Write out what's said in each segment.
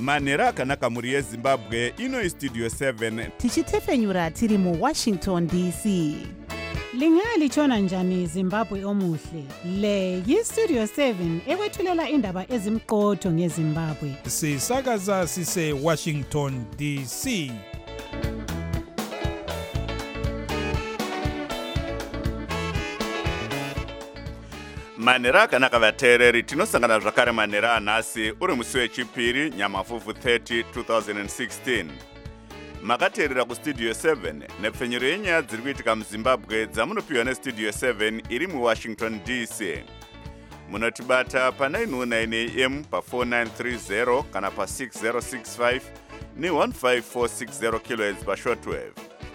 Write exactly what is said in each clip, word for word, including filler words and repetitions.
manhero akanaka mhuri yezimbabwe. Ino Studio seven tichitefenyura tiri muWashington D C. Lingalitshona njani Zimbabwe omuhle? Le yiStudio seven ekwethulela indaba ezimqotho ngeZimbabwe. Sisakaza sise Washington D C. manhero akanaka vateereri, tinosangana zvakare manhero anhasi uri musi wechipiri nyamavhuvhu thirty twenty sixteen. Makateerera kuStudio seven nepfenyuro yenyaya dziri kuitika muZimbabwe dzamunopiwa neStudio seven iri muWashington D C. Munotibata pa nine oh nine A M pa four nine three zero kana pa six zero six five ni one five four six zero kilohertz pa shortwave.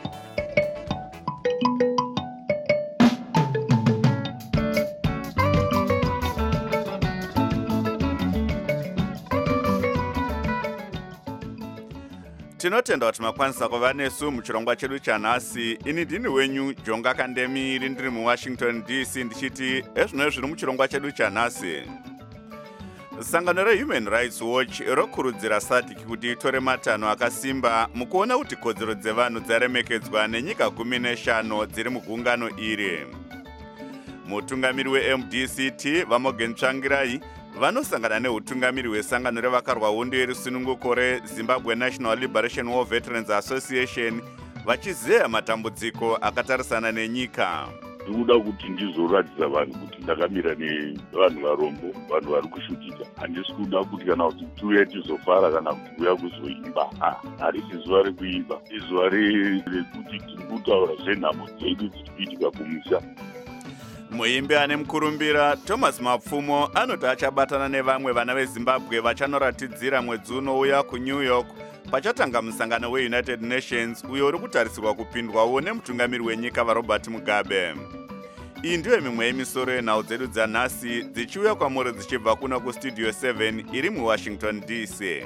Tinotenda kuti makwanisa kuva nesu muchirongwa chedu chanhasi. Ini ndini wenyu Jonga Kandemiri ndiri muWashington D C ndichiti ezvino zviri muchirongwa chedu chanhasi. Sangano reHuman Rights Watch rokurudzira S A D C kuti itore matanho akasimba mukuona kuti kodzero dzevanhu dzaremekedzwa nenyika gumi neshanu dziri mugungano iri. Mutungamiri weM D C T Vamogen Tsvangirai vanosangana neutungamiri hwesangano revakarwa hondo yerusununguko reZimbabwe National Liberation War Veterans Association vachizeya matambudziko akatarisana nenyika. Ndikuda kuti ndizoratidza vanhu kuti ndakamira nevanhu varombo, vanhu vari kushutika. Handisi kuda kuti kana kuti tiuye tizofara kana kuti kuuya kuzoimba. Harisi zuva rekuimba, izuva rekuti tiri kutaura zvenhamo dzedu dziri kuitika kumusha. Muimbi ane mukurumbira Thomas Mapfumo anoti achabatana nevamwe vana veZimbabwe vachanoratidzira mwedzi unouya kuNew York pachatanga musangano weUnited Nations uyo uri kutarisirwa kupindwawo nemutungamiri wenyika vaRobert Mugabe. Iyi ndiyo mimwe yemisoro yenhau dzedu dzanhasi dzichiuya kwamuri dzichibva kuno kuStudio seven iri muWashington D C.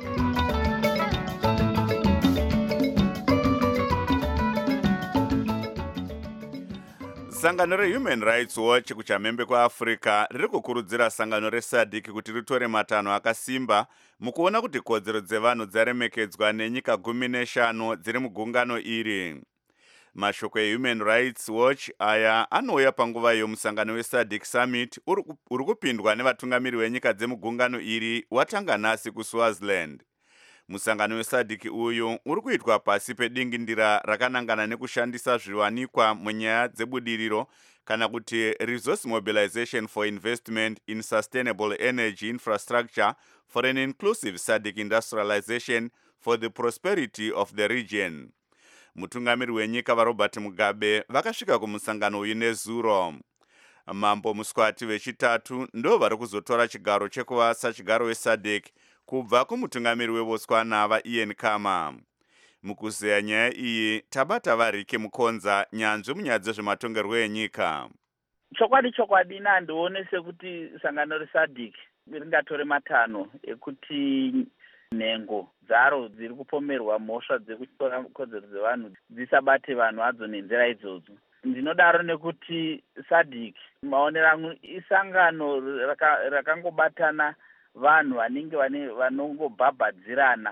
Sangano reHuman Rights Watch kuchamhembe kwaAfrica riri kukurudzira sangano reS A D C kuti ritore matanho akasimba mukuona kuti kodzero dzevanhu dzaremekedzwa nenyika gumi neshanu dziri mugungano iri. Mashoko eHuman Rights Watch aya anouya panguva yomusangano weS A D C Summit uri kupindwa nevatungamiri venyika dzemugungano iri watanga nhasi kuSwaziland. Musangano weS A D C uyu uri kuitwa pasi pedingindira rakanangana nekushandisa zviwanikwa munyaya dzebudiriro kana kuti Resource Mobilization for Investment in Sustainable Energy Infrastructure for an Inclusive S A D C Industrialization for the Prosperity of the Region. Mutungamiri wenyika vaRobert Mugabe vakasvika kumusangano uyu nezuro. Mambo Muswati vechitatu ndo vari kuzotora chigaro chekuva sachigaro weS A D C kubva kumutungamiri weBotswana vaIan Khama. Mukuzeya nyaya iyi tabata vaRike Mukonza, nyanzvi munyaya dzezvematongerwo enyika. Chokwadi chokwadi nandione sekuti sangano reS A D C ringatore matanho ekuti nhengo dzaro dziri kupomerwa mhosva dzekutora kodzero dzevanhu dzisabate vanhu hadzo nenzira idzodzo. Ndinodaro nekuti S A D C maonero angu isangano rakangobatana raka vanhu vanenge vanongobhabhadzirana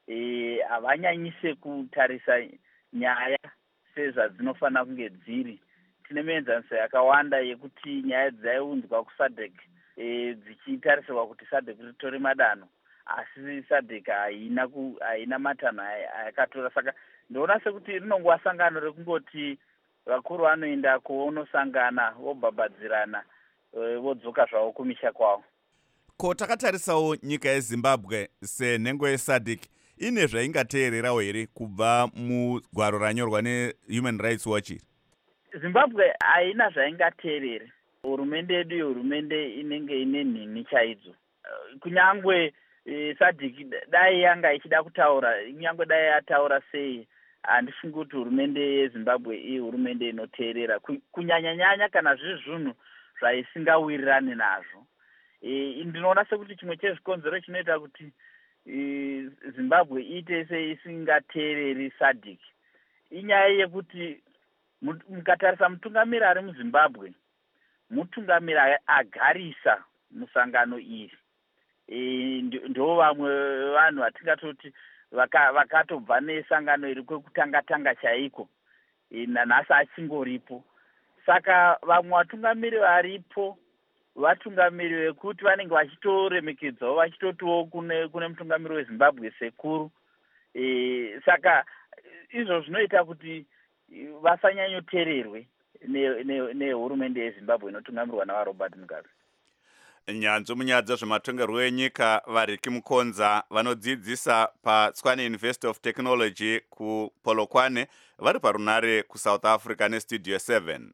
e havanyanyise kutarisa nyaya sezvadzinofanira kunge dziri. Tine mienzaniso yakawanda yekuti nyaya dzaiunzwa kuS A D C e dzichitarisirwa kuti S A D C ritore madanho, asi S A D C haina haina matanho ayakatora. Saka ndoona sekuti rinongova sangano rekungoti vakuru vanoenda kuonosangana vobhabhadzirana vodzoka zvavo kumisha kwavo. Ko takatarisawo nyika yeZimbabwe senhengo yeS A D C ine zvaingateererawo here kubva mugwaro ranyorwa neHuman Rights Watch? Zimbabwe haina zvaingateerere. Hurumende yedu yehurumende inenge ine nhini chaidzo. Kunyangwe S A D C dai yanga ichida kutaura, kunyangwe dai yataura sei, handifungi kuti hurumende yeZimbabwe iyi hurumende inoteerera, kunyanya nyanya kana zviri zvinhu zvaisingawirirani nazvo. E, ndinoona sekuti chimwe chezvikonzero chinoita kuti e, Zimbabwe iite seisingateereri S A D C inyaya yekuti mukatarisa mutungamiri ari muZimbabwe mutungamiri agarisa musangano iri. ndo vamwe vanhu vatingatoti vakatobva nesangano iri kwekutanga tanga chaiko nanhasi achingoripo. Saka vamwe vatungamiri varipo vatungamiri vekuti vanenge vachitoremekedzwawo vachitotiwo kune kune mutungamiri weZimbabwe sekuru. E, saka izvo zvinoita kuti vasanyanyoteererwe nehurumende yeZimbabwe inotungamirwa navaRobert Mugabe. Nyanzvi munyaya dzezvematongerwo enyika Variki Mukonza vanodzidzisa paTswane University of Technology kuPolokwane vari parunare kuSouth Africa neStudio seven.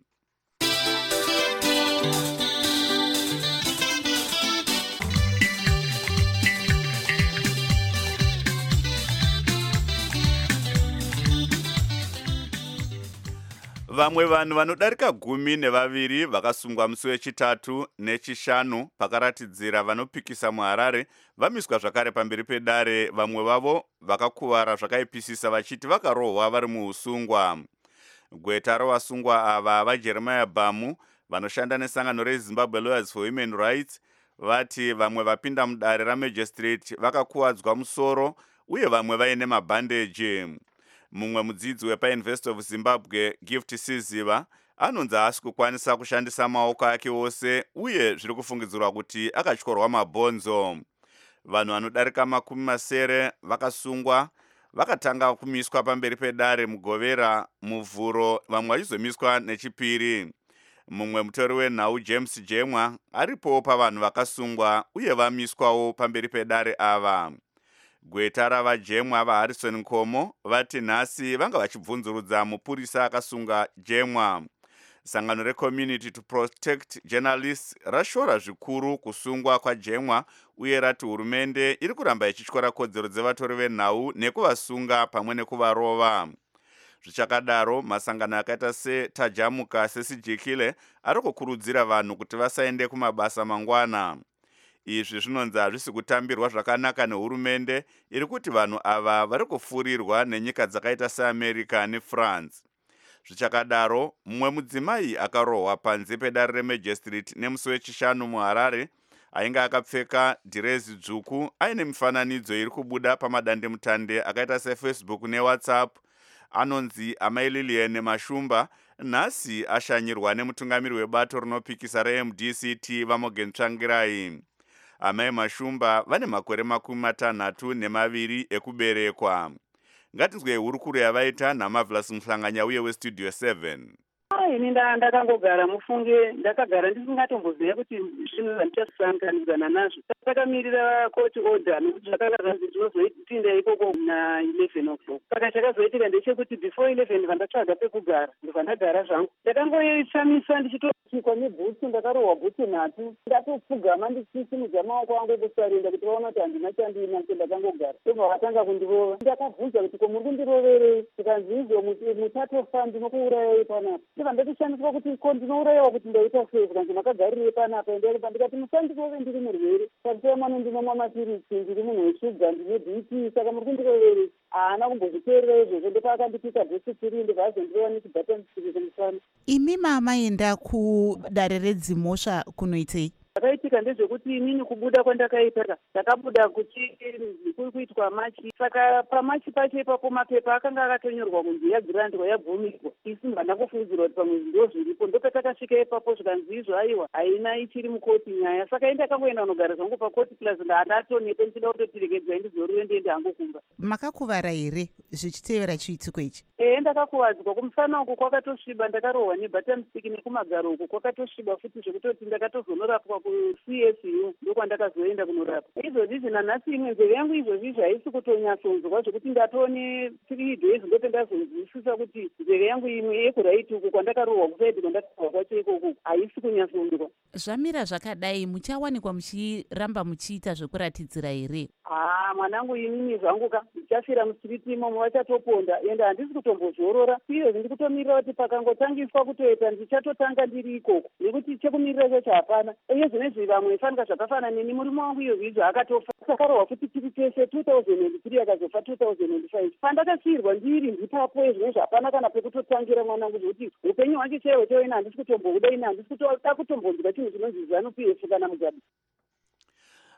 Vamwe vanhu vanodarika gumi nevaviri vakasungwa musi wechitatu nechishanu pakaratidzira vanopikisa muHarare vamiswa zvakare pamberi pedare, vamwe vavo vakakuvara zvakaipisisa vachiti vakarohwa vari muusungwa. Gweta ravasungwa ava vaJeremiah Bamu vanoshanda nesangano reZimbabwe Lawyers for Human Rights vati vamwe vapinda mudare raMagistrate vakakuwadzwa musoro uye vamwe vaine mabhandeji. Mumwe mudzidzi wepaUniversity of Zimbabwe Gift Siziva anonzi haasi kukwanisa kushandisa maoko ake ose uye zviri kufungidzirwa kuti akatyorwa mabhonzo. Vanhu vanodarika makumi masere vakasungwa vakatanga kumiswa pamberi pedare mugovera muvhuro, vamwe vachizomiswa nechipiri. Mumwe mutori wenhau James Jemwa aripowo pavanhu vakasungwa uye vamiswawo pamberi pedare ava. Gweta ravajemwa vaHarrison Nkomo vati nhasi vanga vachibvunzurudza mupurisa akasunga Jemwa. Sangano reCommunity to Protect Journalists rashora zvikuru kusungwa kwaJemwa uye rati hurumende iri kuramba ichityora kodzero dzevatori venhau nekuvasunga pamwe nekuvarova. Zvichakadaro, masangano akaita seTajamuka Sesijikile ari kukurudzira vanhu kuti vasaende kumabasa mangwana. Izvi zvinonzi hazvisi kutambirwa zvakanaka nehurumende iri kuti vanhu ava vari kufurirwa nenyika dzakaita seAmerica neFrance. Zvichakadaro, mumwe mudzimai akarohwa panze pedare reMagistrate nemusi wechishanu muHarare ainge akapfeka dhirezi dzvuku aine mifananidzo iri kubuda pamadandemutande akaita seFacebook neWhatsApp. Anonzi Amai Lilian Mashumba nhasi ashanyirwa nemutungamiri webato rinopikisa reM D C T vaMorgan Tsvangirai. Amai Mashumba vane makore makumi matanhatu nemaviri ekuberekwa. Ngatinzwe hurukuru yavaita naMarvelous Muhlanganya uye weStudio seven. Ini ndakangogara mufunge, ndakagara ndisingatomboziva kuti zvinhu zvandichasanganidzana nazvo. Takamirira court order nokuti zvakazanzi tinozoitinda ikoko na eleven o'clock. Saka chakazoitika ndechekuti before eleven vandatsvaga pekugara ndovandagara zvangu. Ndakangoishamisa ndichitopikwa nebhutsu, ndakarohwa bhutsu nhatu. Ndatopfugama ndichisimudza maoko angu ekusarinda kuti vaona kuti handina chandina, ndakangogara. Ndobva vatanga kundirova. Ndakabvunza kuti ko muri kundiroverei? Tikanzi izvo mutatofa ndinokuurayai panapa. Ndakandoshandiswa kuti ko ndinourayiwa kuti ndaita sei, kanzi makagarire panapa. Ndikati musandikove ndiri murwere, pasina mano ndinomwa mapirisi, ndiri munhu weshuga, ndine B P, saka muri kundiroverei? Haana kumbozviteerera izvozvo. Ndopakandipika bhesi tiri ndikazondirova nechibhata musiki musana. Imi mamaenda kudare redzimhosva kunoitei? Zvakaitika ndezvekuti inini kubuda kwandakaita ndakabuda kuti kuri kuitwa machi. Saka pamachi pacho ipapo mapepa akanga akatonyorwa kunzi yagirandwa yabvumirwa. Isi ndangofungidzirwa kuti pamwe ndo zviripo. Ndopatakasvika ipapo zvikanzi izvo aiwa haina ichiri mukoti nyaya. Saka indi akangoenda kunogara zvangu pakoti plus ndaatonepo ndichida kutotirekedzwa ndizorure ndiende hangu kumba. Makakuvara here zvichitevera chiitiko ichi? Eh, ndakakuvadzwa. Kumusana uku kwakatosviba, ndakarohwa nebhatamstiki, nekumagaro uku kwakatosviba futi zvekutoti ndakatozonorapwa ku-C S U ndokwandakazoenda kunorapwa. Izvozvi nanhasi imwe nzeve yangu izvozvi haisi kutonyatsonzwa zvekuti ndatone three days ndope ndazonzwisisa kuti nzeve yangu imwe yekuraiti uku kwandakarohwa kusaidi kwandakarohwa kwacho ikoko haisi kunyatsonzwa. Zvamira zvakadai muchawanikwa muchiramba muchiita zvekuratidzira here? Ah, mwanangu inini zvangu ka ndichafira musiriti imomo vachatoponda ende handisi kutombozorora. Iyo ndiri kutomirira kuti pakangotangiswa kutoita ndichatotanga ndiri ikoko nekuti chekumirira chacho hapana. Uye zvinezvi vamwe fanika zvakafana neni murume wangu iyo izvo akatofa. Akarohwa kuti tiri tese two thousand three akazofa two thousand five. Pandakasiyirwa ndiri ndipapo zvinezvi hapana kana pekutotangira mwanangu zvekuti upenyu hwacho chaiwo chaiwo ine handisi kutombokuda, ine handisi kutoda kutombonzwa chinhu chinonzi ZANU P F kana Mugabe.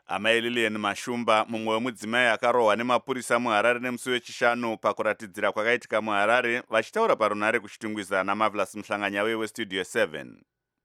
Amai Lilian Mashumba, mumwe wemudzimai akarohwa nemapurisa muHarare nemusi wechishanu pakuratidzira kwakaitika muHarare, vachitaura parunare kuchitungwiza naMarvelous Muhlanganyauye weStudio seven.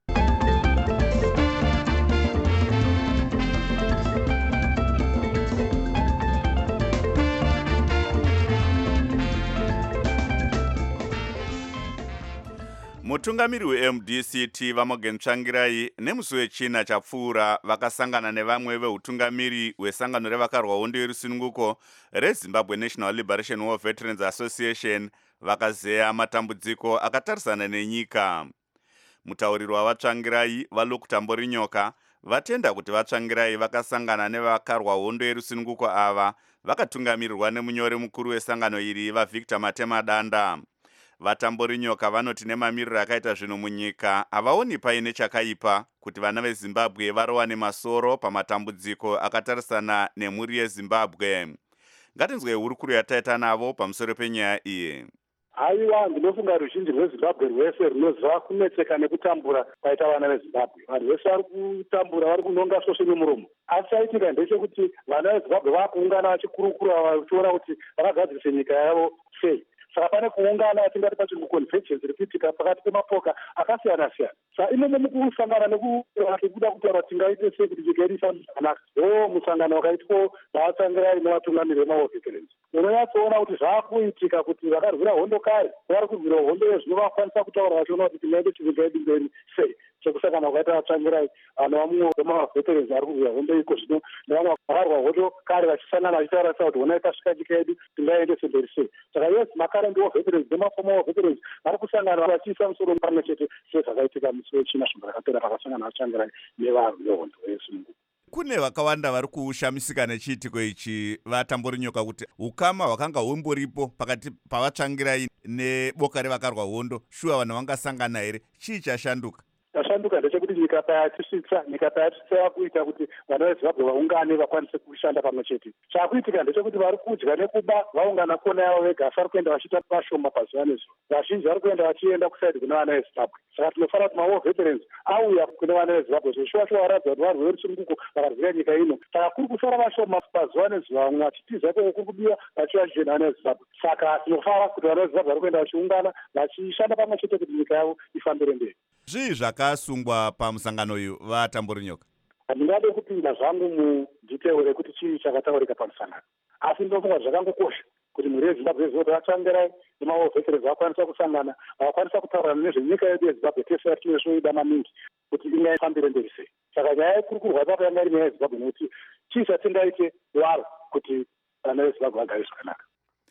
Mutungamiri we-M D C T Vamogen Tsvangirai nemusi wechina chapfuura vakasangana nevamwe veutungamiri hwesangano revakarwa hondo yerusununguko reZimbabwe National Liberation War Veterans Association vakazeya matambudziko akatarisana nenyika. Mutauriri wavatsvangirai vaLuke Tamborinyoka vatenda kuti vatsvangirai vakasangana nevakarwa hondo yerusununguko ava vakatungamirirwa nemunyori mukuru wesangano iri vaVictor Matemadanda. Vatamborinyoka vanoti nemamiriro akaita zvinhu munyika havaoni paine chakaipa kuti vana veZimbabwe varowane masoro pamatambudziko akatarisana nemhuri yeZimbabwe. Ngatinzwe hurukuro yataita navo pamusoro penyaya iyi. Haiwa, ndinofunga ruzhinji rweZimbabwe rwese runoziva kunetseka nekutambura kwaita vana veZimbabwe. Vanhu vese vari kutambura, vari kunonga svosve nemuromo. Asi chaitika ndechekuti vana veZimbabwe vakuungana vachikurukura vachiona kuti vakagadzirise nyika yavo sei. Saka pane kuungana atingati pati muconvergence iri kuitika pakati pemapoka akasiyana siyana. Saka imomo mukusangana nekuda kutaura tingaite sei kuti nyika yedu ifambe zvakanaka. Ndo musangano wakaitwa navatsvangirai nevatungamiri vemaWar Veterans. Unonyatsoona kuti zvaakuitika kuti vakarwira hondo kare vari kurwira hondo yezvino vakwanisa kutaura vachiona kuti tingaite nyika yedu mberi sei. Chekusangana kwakaita vatsvangirai vanhu vamwe vemaWar Veterans vari kurwira hondo iko zvino nevamwe vakarwa hondo kare vachisangana vachitaura kuti honai tasvika nyika yedu tingaendese mberi sei. Saka yes, makarenti War Veterans nemaformer War Veterans vari kusangana vachiisa musoro pamwe chete sezvakaitika musi wechina zvimbo rakapera pakasangana vatsvangirai nevarwi vehondo yesununguko. Kune vakawanda vari kushamisika nechiitiko ichi vatamborinyoka kuti ukama hwakanga humboripo pakati pavatsvangirai neboka revakarwa hondo shuwa vanhu vangasangana here, chii chashanduka? Chashanduka ndechekuti nyika payatisvitsa nyika payatisvitsa yakuita kuti vana veZimbabwe vaungane vakwanise kushanda pamwe chete. Chakuitika ndechekuti vari kudya nekuba vaungana kona yavo vega asi vari kuenda vachiita pashoma pazuva nezuva. Vazhinji vari kuenda vachienda kusaidi kuna vana veZimbabwe. Saka tinofanira kuti maWar Veterans auya kune vana veZimbabwe zveshuwa shuwa varatidza kuti varwere rusununguko vakarwira nyika ino. Saka kuri kusara vashoma pazuva nezuva, vamwe vachitiza ikoko kuri kudiwa vachiva vachienda vana veZimbabwe. Saka tinofara kuti vana veZimbabwe vari kuenda vachiungana vachishanda pamwe chete kuti nyika yavo ifambire mberi. Zvii zvakasungwa pamusangano uyu vatamborinyoka? Handingade kupinda zvangu mudhiteo rekuti chii chakataurika pamusangano, asi ndinofunga zvakangokosha kuti mhuri yeZimbabwe zoti vatsvangirai nemaWar Veterans vakwanisa kusangana, vakwanisa kutaurana nezvenyika yedu yeZimbabwe tese yatinoida maningi kuti ingaifambire mberi sei. Saka nyaya yekurukurwa papa yanga iri nyaya yeZimbabwe nekuti chii chatingaite waro kuti vana veZimbabwe vagare zvakanaka.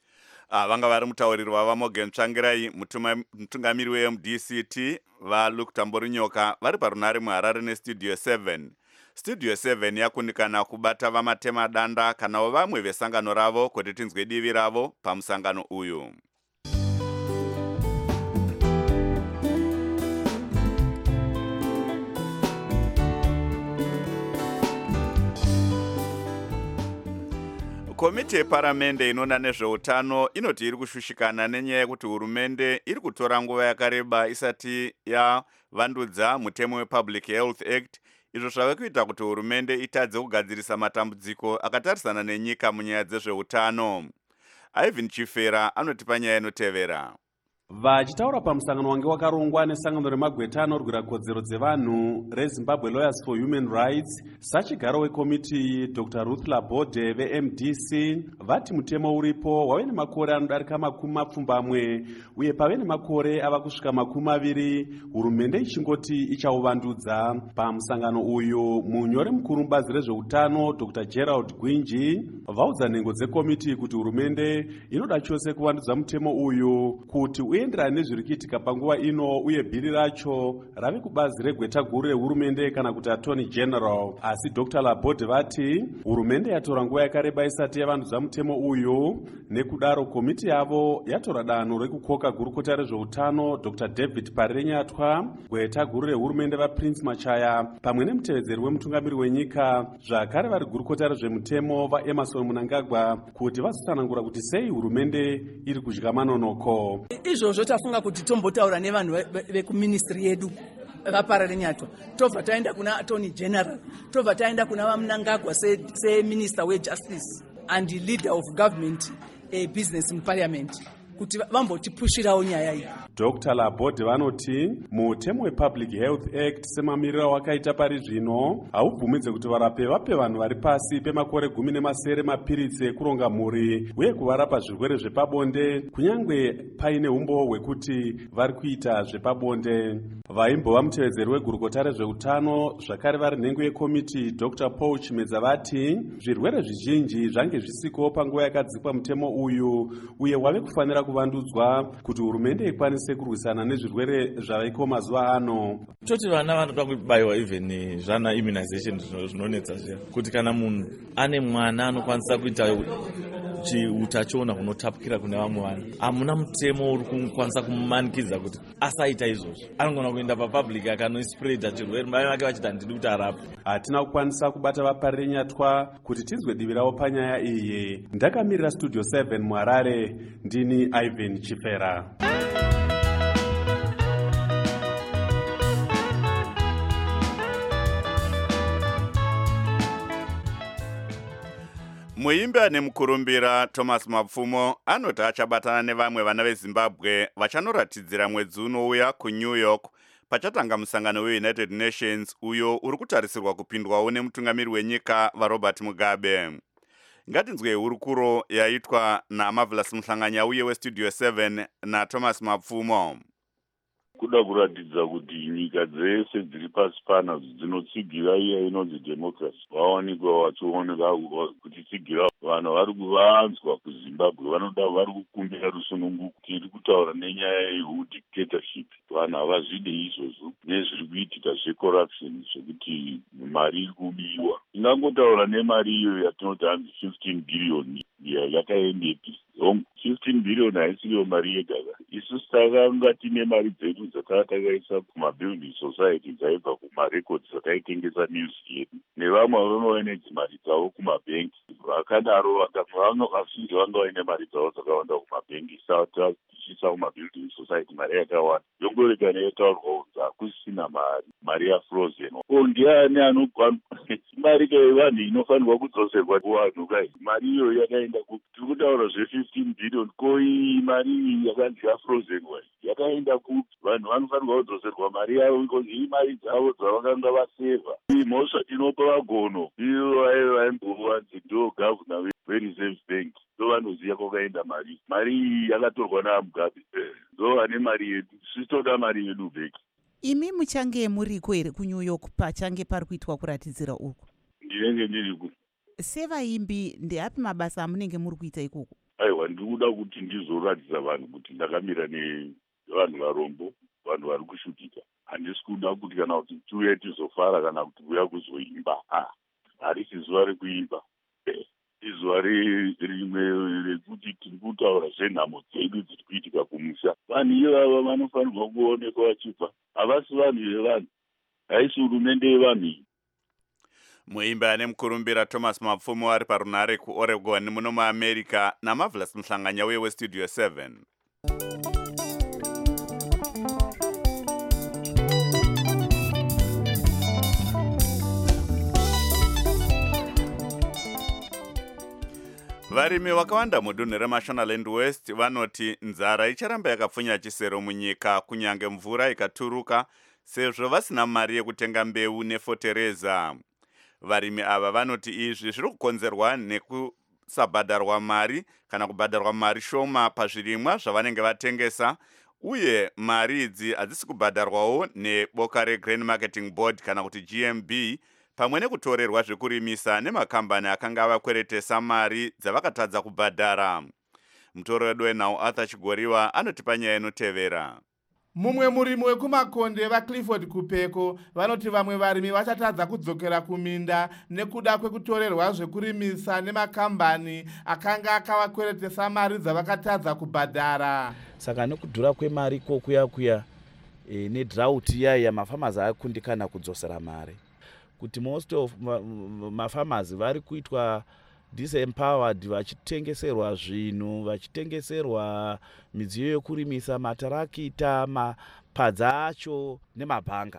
Ah, vanga vari mutauriri wavaMogen Tsvangirai, mutungamiri we-M D C T vaLuke Tamborinyoka vari parunare muHarare neStudio seven. Studio seven yakunikana kubata vaMatemadanda kanawo vamwe vesangano ravo kuti tinzwe divi ravo pamusangano uyu. Komiti yeparamende inoona nezveutano inoti iri kushushikana nenyaya yekuti hurumende iri kutora nguva yakareba isati yavandudza mutemo wePublic Health Act, izvo zvave kuita kuti hurumende itadze kugadzirisa matambudziko akatarisana nenyika munyaya dzezveutano. Ivan Chifera anotipa nyaya inotevera. Vachitaura pamusangano wange wakarongwa nesangano remagweta anorwira kodzero dzevanhu reZimbabwe Lawyers for Human Rights, sachigaro wekomiti Doctor Ruth Labode ve-M D C vati mutemo uripo wave nemakore anodarika makumi mapfumbamwe uye pave nemakore ava kusvika makumi maviri hurumende ichingoti ichauvandudza. Pamusangano uyu munyori mukuru mubazi rezveutano Doctor Gerald Gwinji vaudza nhengo dzekomiti kuti hurumende inoda chose kuvandudza mutemo uyu kuti uenderane nezviri kuitika panguva ino uye bhiri racho rave kubazi regweta guru rehurumende kana kuti Attorney General. Asi Doctor Labode vati hurumende yatora nguva yakareba isati yavandudza mutemo uyu, nekudaro komiti yavo yatora danho rekukoka gurukota rezveutano Doctor David Parirenyatwa, gweta guru rehurumende vaPrince Machaya pamwe nemutevedzeri wemutungamiri wenyika, zvakare vari gurukota rezvemutemo vaEmerson Mnangagwa kuti vazotsanangura kuti sei hurumende iri kudya manonoko. Izvozvo tafunga kuti tombotaura nevanhu vekuministry yedu vapararinyatwa tobva taenda kuna attorney general, tobva taenda kuna vamunangagwa seminister wejustice and leader of government a business in parliament kuti vambotipushirawo nyaya iyi. Doctor Labode vanoti mutemo wePublic Health Act semamiriro wakaita pari zvino haubvumidze kuti varape vape vanhu vari pasi pemakore gumi nemasere mapiritsi ekuronga mhuri uye kuvarapa zvirwere zvepabonde kunyange paine umbowo hwekuti vari kuita zvepabonde. Vaimbova mutevedzeri wegurukota rezveutano zvakare vari nhengo yekomiti Dr Paul Chimedza vati zvirwere zvizhinji zvange zvisiko panguva yakadzikwa mutemo uyu uye wave kufanira kuvandudzwa kuti hurumende ikwanise kurwisana nezvirwere zvavaiko mazuva ano. Toti vana vanoda kubayiwa even zvana immunization zvinonetsa zviya kuti kana munhu ane mwana anokwanisa kuita utachiona hunotapukira kune vamwe vanhu, hamuna mutemo uri kukwanisa kumumanikidza kuti asaita izvozvo. Anogona kuenda papublic akanospreada chirwere mai vake vachiti handidi kuti arapwe. Hatina kukwanisa kubata vaparirinyatwa kuti tizwe divi ravo panyaya iyi. Ndakamirira Studio seven muHarare, ndini Ivan Chifera. Muimbi ane mukurumbira Thomas Mapfumo anoti achabatana nevamwe vana veZimbabwe vachanoratidzira mwedzi unouya kuNew York pachatanga musangano weUnited Nations uyo uri kutarisirwa kupindwawo nemutungamiri wenyika vaRobert Mugabe. Ngatinzwe hurukuro yaitwa naMarvelous Muhlanganya uye weStudio seven naThomas Mapfumo. Kuda kuratidza kuti nyika dzese dziri pasi pana dzinotsigira iya inonzi democracy vawanikwa vachioneka kuti tsigira vanhu vari kuvanzwa kuZimbabwe vanoda vari kukumbira rusununguko tiri kutaura nenyaya yeudictatorship. Vanhu havazvide izvozvo nezviri kuitika zvecorruption zvekuti mari iri kubiwa. Ingangotaura nemari iyo yatinoti hanzi fifteen billion yakaendepi. fifteen billion haisiyo mari yega. Isusu takanga tine mari dzedu dzakanga takaisa kumabuilding society dzaibva kumarecords dzataitengesa news yedu nevamwe vanova nedzimari dzavo kumabhengi. Vakadaro vakafindi vanga vaine mari dzavo dzakawanda kumabhengi tichiisa kumabuilding society mari yakawanda yongorekana yataurwa kunzi hakusisina mari mari yafrozen. O ndiani anogwa mari kaivanhu inofanirwa kudzoserwa kuvanhu kai mari iyo yakaenda ku tiri kutaura zve-fifteen billion ko iyi mari yakanzi yafrozen wai yakaenda ku vanhu vanofanirwa kudzoserwa mari yavo because iyi mari dzavo dzavakanga vaseva. Iyi mhosva tinopa vagono iyo vaimbowanzi ndo governor vereserve bank ndo vanoziva kwakaenda mari mari iyi yakatorwa naMugabe ndo vane mari yedu sitoda mari yedu bheki. Imi muchange muriko here kuNew York pachange pari kuitwa kuratidzira uku? Ndinenge ndiriko. Sevaimbi ndeapi mabasa amunenge muri kuita ikoko? Aiwa, ndikuda kuti ndizoratidza vanhu kuti ndakamira nevanhu varombo vanhu vari kushutika. Handisi kuda kuti kana kuti tiuye tizofara kana kuti kuuya kuzoimba. Harisi zuva rekuimba. Izuva rimwe rekuti tiri kutaura zvenhamo dzedu dziri kuitika kumusha. Vanhu ivava vanofanirwa kuonekwa vachibva. Havasi vanhu vevanhu, haisi hurumende yevanhu iyi. Muimbi ane mukurumbira Thomas Mapfumo ari parunare kuOregon muno muAmerica naMarvelous Muhlanganya uye weStudio seven. Varimi vakawanda mudunhu reMashonaland West vanoti nzara icharamba yakapfunya chisero munyika kunyange mvura ikaturuka sezvo vasina mari yekutenga mbeu nefotereza. Varimi ava vanoti izvi zviri kukonzerwa nekusabhadharwa mari kana kubhadharwa mari shoma pazvirimwa zvavanenge vatengesa uye mari idzi hadzisi kubhadharwawo neboka reGrain Marketing Board kana kuti G M B pamwe nekutorerwa zvekurimisa nemakambani akanga avakweretesa mari dzavakatadza kubhadhara. Mutoredo wenhau Arthur Chigoriwa anotipa nyaya inotevera. Mumwe murimi wekumakonde vaClifford Kupeko vanoti vamwe varimi vachatadza kudzokera kuminda nekuda kwekutorerwa zvekurimisa nemakambani akanga akavakweretesa mari dzavakatadza kubhadhara. Saka nekudhura kwemari kokuya kuya e, nedrought yaya mafamers akundikana kudzosera mari. Kuti most of mafamers vari kuitwa disempowered vachitengeserwa zvinhu vachitengeserwa midziyo yokurimisa matarakita mapadza acho nemabhanga.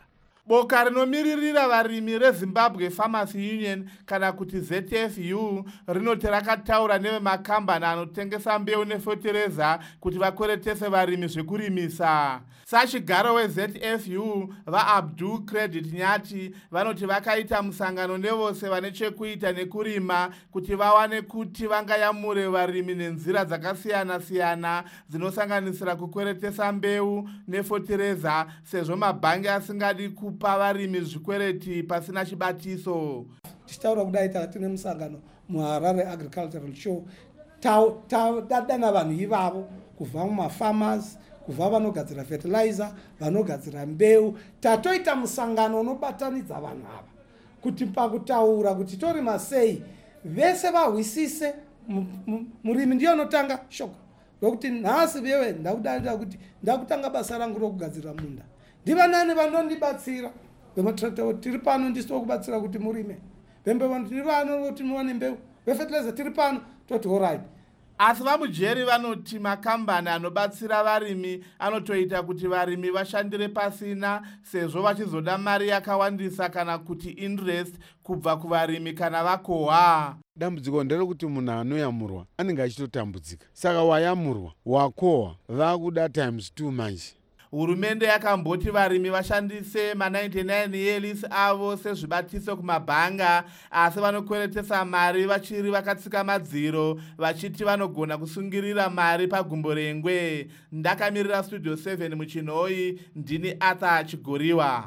Boka rinomiririra varimi reZimbabwe Farmers Union kana kuti Z F U rinoti rakataura nevemakambani anotengesa mbeu nefotereza kuti vakweretese varimi zvekurimisa. Sachigaro weZ F U vaAbdul Credit Nyati vanoti vakaita musangano nevose vane chekuita nekurima kuti vawane kuti vangayamure varimi nenzira dzakasiyana siyana dzinosanganisira kukweretesa mbeu nefotereza sezvo mabhangi asingadi kupa varimi zvikwereti pasina chibatiso. Tichitaura kudai tine musangano muHarare Agricultural Show tadana vanhu ivavo kubva mumafarmers, kubva vanogadzira fertilizer, vanogadzira mbeu. Tatoita musangano unobatanidza vanhu ava kuti pakutaura kuti torima sei vese vahwisise. Murimi ndiyo anotanga shoko rokuti nhasi vewe ndakudarira kuti ndakutanga basa rangu rokugadzira munda, ndivanani vanondibatsira vematrakta tiri pano ndisito kubatsira kuti murime, vembe vanhu tiri pano kuti muwane mbeu, vefertilizer tiri pano toti alright. Asi vamujeri vanoti makambani anobatsira varimi anotoita kuti varimi vashandire pasina sezvo vachizoda mari yakawandisa kana kuti interest kubva kuvarimi kana vakohwa. Dambudziko nderekuti munhu anoyamurwa anenge achitotambudzika, saka wayamurwa wakohwa vakuda times two manje. Hurumende yakamboti varimi vashandise ma ninety-nine yearlies avo sezvibatiso kumabhanga, asi vanokweretesa mari vachiri vakatsika madziro vachiti vanogona kusungirira mari pagumbo rengwe. Ndakamirira Studio seven muChinhoi, ndini Arthur Chigoriwa.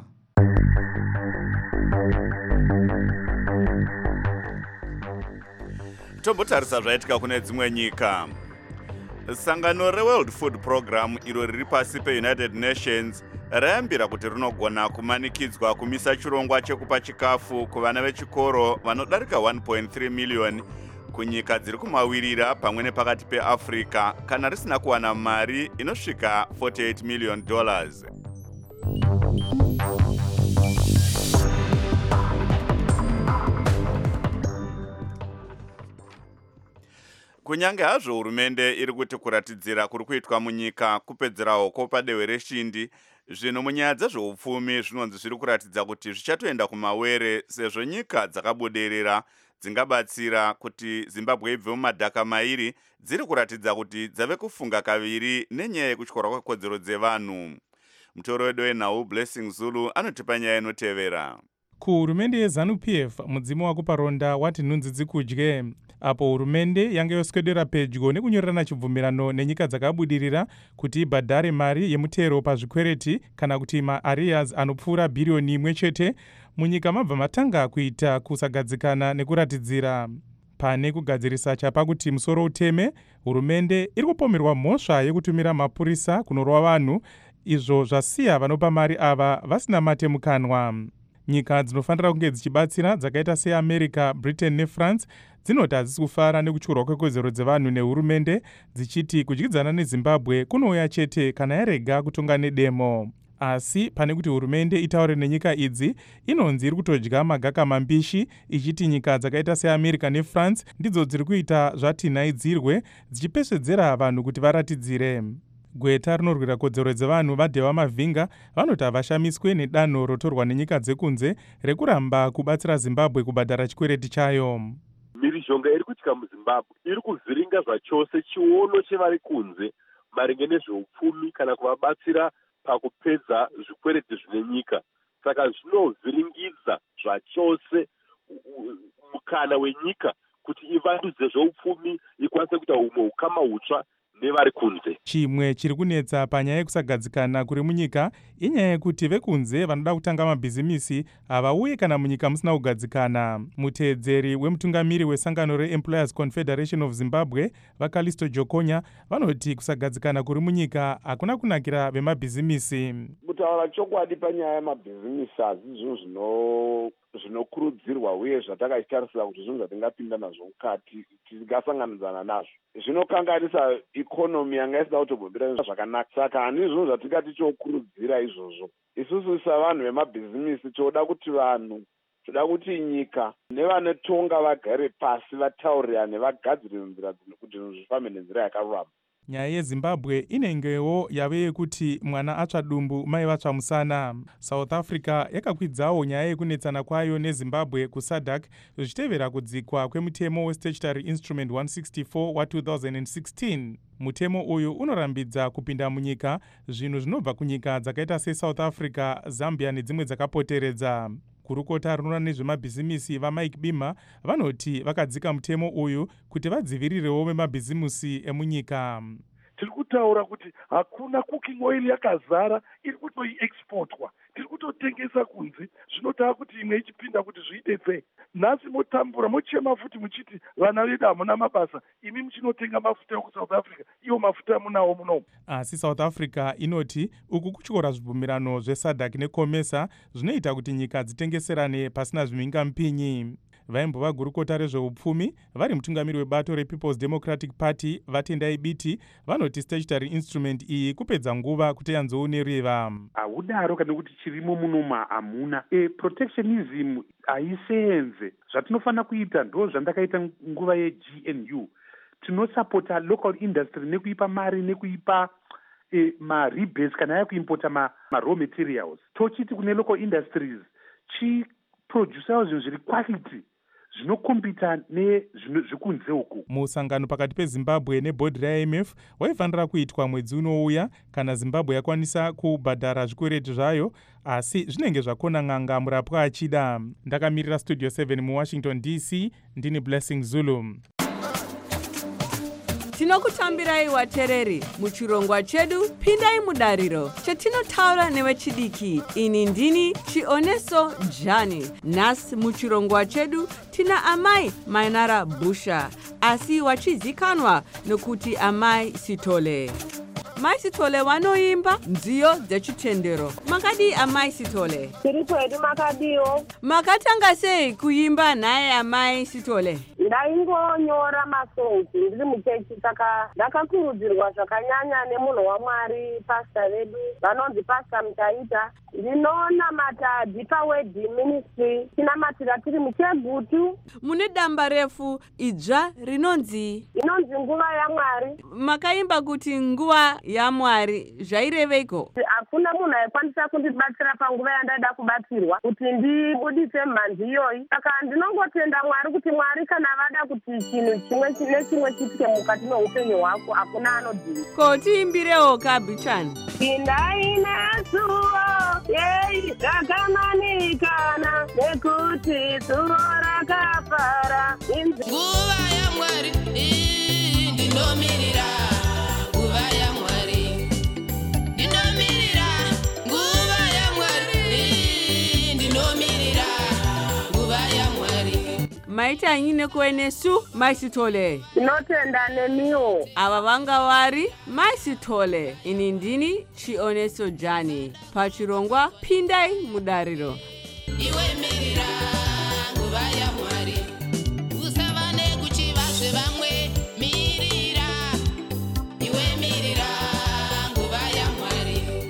Tombotarisa zvaitika kune dzimwe nyika. Sangano reWorld Food Program iro riri pasi peUnited Nations rayambira kuti rinogona kumanikidzwa kumisa chirongwa chekupa chikafu kuvana vechikoro vanodarika one point three million kunyika dziri kumawirira pamwe nepakati peAfrica kana risina kuwana mari inosvika forty-eight million dollars. Kunyange hazvo hurumende iri kuti kuratidzira kuri kuitwa munyika kupedzerawo kwapadehwe reshindi, zvino munyaya dzezveupfumi zvinonzi zviri kuratidza kuti zvichatoenda kumawere sezvo nyika dzakabudirira dzingabatsira kuti Zimbabwe ibve mumadhaka mairi dziri kuratidza kuti dzave kufunga kaviri nenyaya yekutyora kwekodzero dzevanhu. Mutoro wedu wenhau Blessing Zulu anotipa nyaya inotevera. Kuhurumende yeZANU-P F mudzimu wakuparonda wati nhunzi dzikudye, apo hurumende yange yoswedera pedyo nekunyorerana chibvumirano nenyika dzakabudirira kuti ibhadhare mari yemutero pazvikwereti kana kuti ma-arrears anopfuura bhiriyoni imwe chete munyika mabva matanga kuita kusagadzikana nekuratidzira. Pane kugadzirisa chapa kuti musoro uteme, hurumende iri kupomerwa mhosva yekutumira mapurisa kunorwa vanhu, izvo zvasiya vanopa mari ava vasina mate mukanwa. Nyika dzinofanira kunge dzichibatsira dzakaita seAmerica, Britain neFrance dzinoti hadzisi kufara nekutyorwa kwekodzero dzevanhu nehurumende, dzichiti kudyidzana neZimbabwe kunouya chete kana yarega kutonga nedemo. Asi pane kuti hurumende itaure nenyika idzi, inonzi iri kutodya magaka mambishi, ichiti nyika dzakaita seAmerica neFrance ndidzo dziri kuita zvati nhaidzirwe dzichipesvedzera vanhu kuti varatidzire. Gweta rinorwira kodzero dzevanhu vaDheva Mavhinga vanoti havashamiswe nedanho rotorwa nenyika dzekunze rekuramba kubatsira Zimbabwe kubhadhara chikwereti chayo. Mhirizhonga iri kuitika muZimbabwe iri kuvhiringa zvachose chiono chevari kunze maringe nezveupfumi kana kuvabatsira pakupedza zvikwereti zvine nyika. Saka zvinovhiringidza zvachose mukana wenyika kuti ivandudze zveupfumi ikwanise kuita humwe ukama hutsva nevari kunze. Chimwe chiri kunetsa panyaya yekusagadzikana kuri munyika inyaya yekuti vekunze vanoda kutanga mabhizimisi havauye kana munyika musina kugadzikana. Muteedzeri wemutungamiri wesangano reEmployers Confederation of Zimbabwe vaKalisto Jokonya vanoti kusagadzikana kuri munyika hakuna kunakira vemabhizimisi. Kutaura chokwadi panyaya yemabhizimisi hazvi zvinhu zvino zvinokurudzirwa uye zvatakachitarisira kuti zvinhu zvatingapinda nazvo mukati tisingasanganidzana nazvo. Zvinokanganisa ikonomi yanga isina kutogombera zvakanaka. Saka handizvo zvinhu zvatingati chokurudzira izvozvo. Isusu savanhu vemabhizimisi toda kuti vanhu toda kuti nyika nevanotonga vagare pasi vataurirane vagadzire nzira kuti zvinhu zvifambe nenzira yakarurama. Nyaya yeZimbabwe inengewo yave yekuti mwana atsva dumbu mai vatsva musana. South Africa yakakwidzawo nyaya yekunetsana kwayo neZimbabwe kuSADC zvichitevera kudzikwa kwemutemo weStatutory Instrument one sixty-four wa two thousand sixteen. Mutemo uyu unorambidza kupinda munyika zvinhu zvinobva kunyika dzakaita seSouth Africa, Zambia nedzimwe dzakapoteredza. Kurukota runoona nezvemabhizimisi vaMike Bima vanoti vakadzika mutemo uyu kuti vadzivirirewo vemabhizimusi emunyika. Tiri kutaura kuti hakuna cooking oil yakazara iri kutoiexportwa, tiri kutotengesa kunze, zvinotava kuti imwe ichipinda kuti zviite. Nhasi motambura mochema futi muchiti vana vedu hamuna mabasa, imi muchinotenga mafuta ekuSouth Africa, iwo mafuta munawo munomu. Asi South Africa inoti uku kutyora zvibvumirano zveSADC neCOMESA zvinoita kuti nyika dzitengeserane pasina zvimhingamupinyi. Vaimbova gurukota rezveupfumi vari mutungamiri webato rePeople's Democratic Party vatendai biti vanoti statutory instrument iyi kupedza nguva kuti yanzoonereva. Haudaro kana kuti chirimo munoma hamuna. E, protectionism haisenze. Zvatinofanira kuita ndo zvandakaita nguva yeG N U. Tinosapota local industry nekuipa mari nekuipa e, ma rebates kana yakuimpota ma, ma raw materials. Tochiti kune local industries chi producer zvinhu zviri quality zvinokombita nezvikunze uku. Musangano pakati peZimbabwe nebhodhi reI M F waifanira kuitwa mwedzi unouya kana Zimbabwe yakwanisa kubhadhara zvikwereti zvayo, asi zvinenge zvakona n'anga murapwa achida. Ndakamirira Studio seven muWashington D C, ndini Blessing Zulu. Tinokutambirai watereri muchirongwa chedu pindai mudariro chetinotaura nevechidiki. Ini ndini Chioneso Jani. Nhasi muchirongwa chedu tina amai Mainara Busha, asi wachizikanwa nekuti amai Sitole. Mai Sitole wanoimba nziyo dzechitendero. Makadi amai Sitole? Tiri kwedu makadiwo. Makatanga sei kuimba naye amai Sitole? Ndaingonyora masongs ndiri muchechi, saka ndakakurudzirwa zvakanyanya nemunhu waMwari pastor vedu vanonzi Pastor Mutaita. Ndinonamata Deeper Wedding Ministry, tinamatira tiri muChegutu. Mune damba refu idzva rinonzi inonzi nguva yaMwari. Makaimba kuti nguva yaMwari, zvaireveiko? Hakuna munhu aikwanisa kundibatsira panguva yandaida kubatsirwa kuti ndibudise mhanzi iyoyi, saka ndinongotenda Mwari kuti Mwari kana vada kuti chinhu chimwe nechimwe chitike mukati meupenyu hwako, hakuna anodhiri. Ko tiimbirewo kabichani. Pindai nesuwo yei rakamanikana nekuti suwo rakafara. Nguva yaMwari ndinomirira, nguva yaMwari ndinomirira, nguva yaMwari ndinomirira, nguva yaMwari. Maita nyine kuenesu Mai Sitole. Tinotenda nemiwo. Ava vanga vari Mai Sitole. Ini ndini Chioneso Jani. Pachirongwa pindai mudariro. Iwe mirira nguva yaMwari, usavane kuchivazve vamwe mirira. Iwe mirira nguva yaMwari.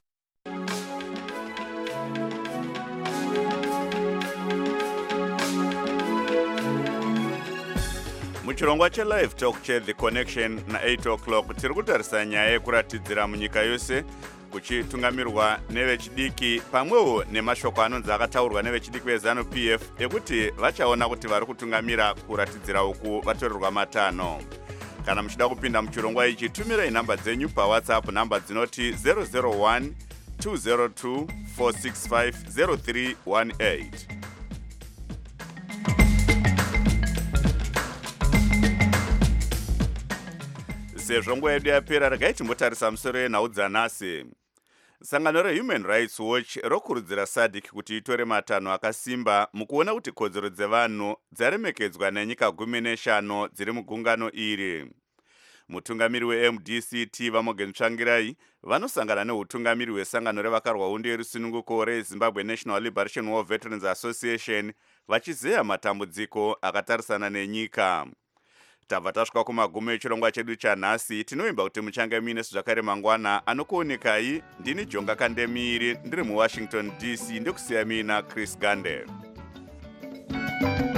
Muchirongwa chelive talk cheThe Connection na eight o'clock tiri kutarisa nyaya yekuratidzira munyika yose kuchitungamirwa nevechidiki pamwewo nemashoko anonzi akataurwa nevechidiki veZanu P F ekuti vachaona kuti vari kutungamira kuratidzira uku vatorerwa matano. Kana muchida kupinda muchirongwa ichi, tumirai nhamba dzenyu paWhatsApp, nhamba dzinoti zero zero one two zero two four six five zero three one eight. Sezvo nguva yedu yapera, regai timbotarisa musoro yenhau dzanhasi. Sangano reHuman Rights Watch rokurudzira SADC kuti itore matanho akasimba mukuona kuti kodzero dzevanhu dzaremekedzwa nenyika gumi neshanu dziri mugungano iri. Mutungamiri weM D C T Vamogen Tsvangirai vanosangana neutungamiri hwesangano revakarwa hundi yerusununguko reZimbabwe National Liberation War Veterans Association vachizeya matambudziko akatarisana nenyika. Tabva tasvika kumagumo echirongwa chedu chanhasi. Tinoimba kuti muchange muine zvakare mangwana. Anokuonekai ndini Jonga Kandemiri ndiri muWashington D C, ndikusiya mina Chris Gande.